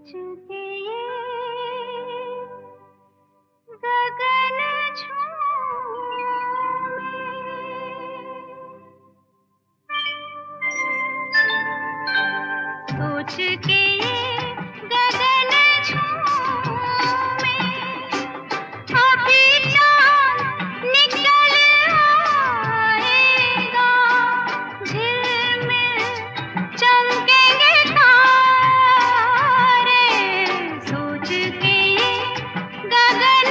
चुके ये गगन झूमे, सोच के ये गगन झूमे, अभी चाँद निकल आएगा, झिलमिल चमकेंगे तारे, सोच के ये गगन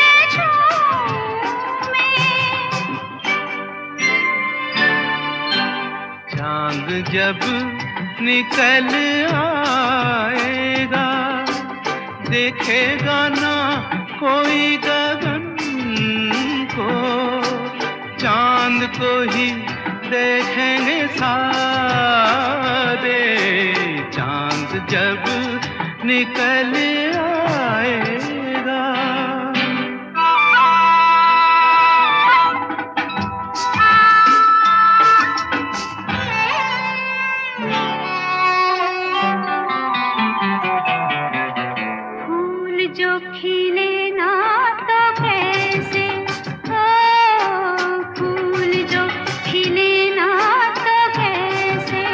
झूमे। चांद जब निकल आएगा, देखेगा ना कोई गगन को, चांद को ही देखेंगे सारे। चांद जब निकल आएगा, जो खिले ना तो कैसे, ओ फूल जो खिले ना तो कैसे,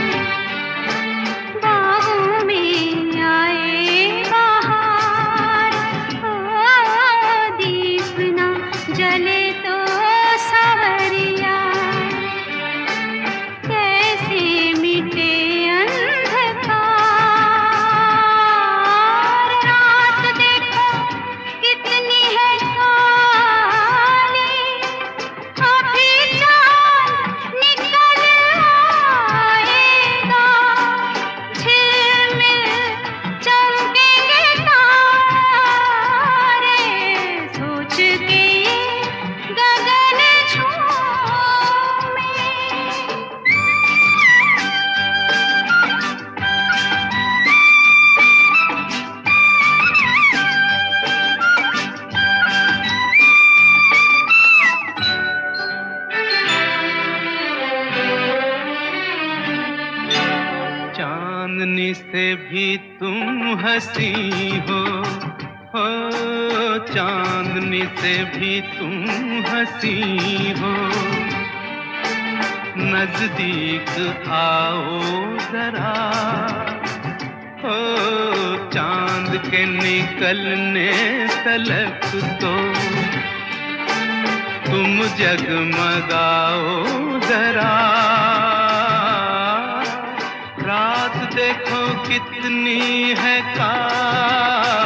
बागों में आए बहार, ओ दीप ना जले तो सवरिया, कैसे मिटे चांदनी से भी तुम हंसी हो, चांदनी से भी तुम हंसी हो, नजदीक आओ जरा, हो चांद के निकलने तलक तो तुम जगमगाओ जरा। रात देखो कितनी है काली,